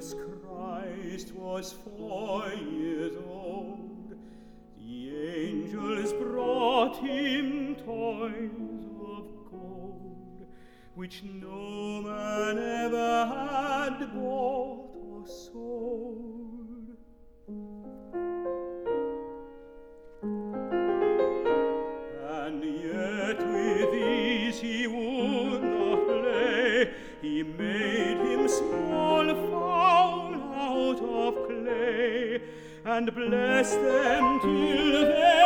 Jesus Christ was 4 years old. The angels brought him toys of gold, which no man ever had bought or sold. And yet with these he would not play. He made him small fowl out of clay, and blessed them till they